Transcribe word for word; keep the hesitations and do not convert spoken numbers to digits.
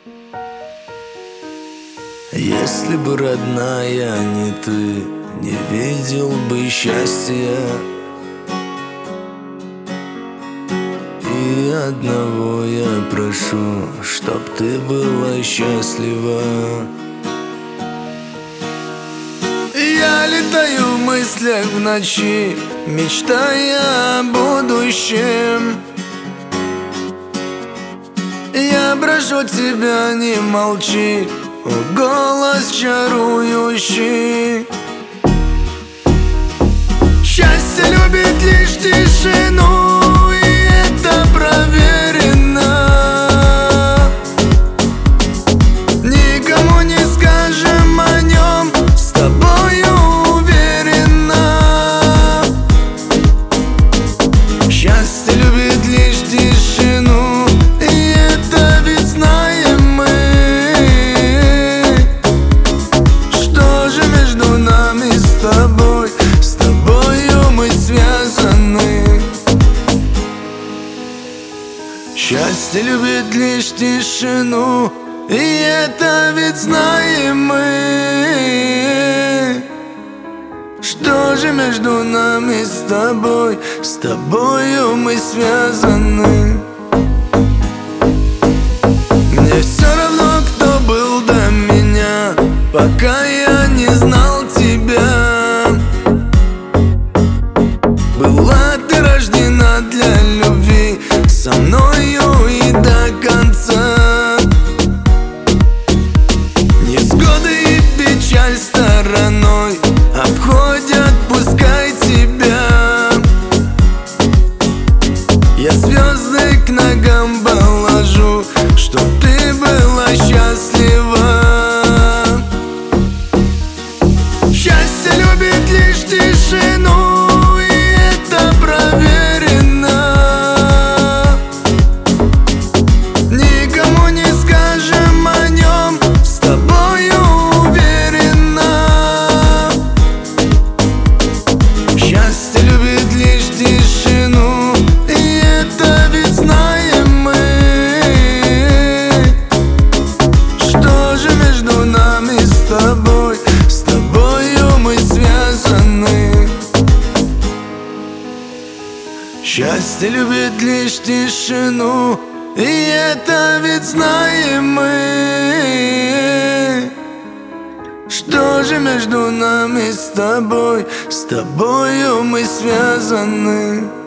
Если бы, родная, не ты, не видел бы счастья. И одного я прошу, чтоб ты была счастлива. Я летаю в мыслях в ночи, мечтая о будущем. Я прошу тебя, не молчи, о, голос чарующий. Счастье любит лишь тишину, и это проверено. Никому не скажем о нем, с тобою уверенно. Счастье любит лишь тишину, и это ведь знаем мы. Что же между нами с тобой? С тобою мы связаны. Счастье любит лишь тишину, и это ведь знаем мы. Что же между нами с тобой? С тобою мы связаны. Мне все равно, кто был до меня, пока я не знал тебя. Была ты рождена для любви, со мною и до конца. Невзгоды и печаль стороной обходят, пускай тебя. Я звезды к ногам положу, чтоб ты была счастлива. Счастье любит лишь тишину, и это проверено. Никому не скажем о нем, с тобою уверенно. Счастье любит лишь тишину, и это ведь знаем мы. Что же между нами с тобой? С тобою мы связаны. Счастье любит лишь тишину, и это ведь знаем мы. Что же между нами с тобой? С тобою мы связаны.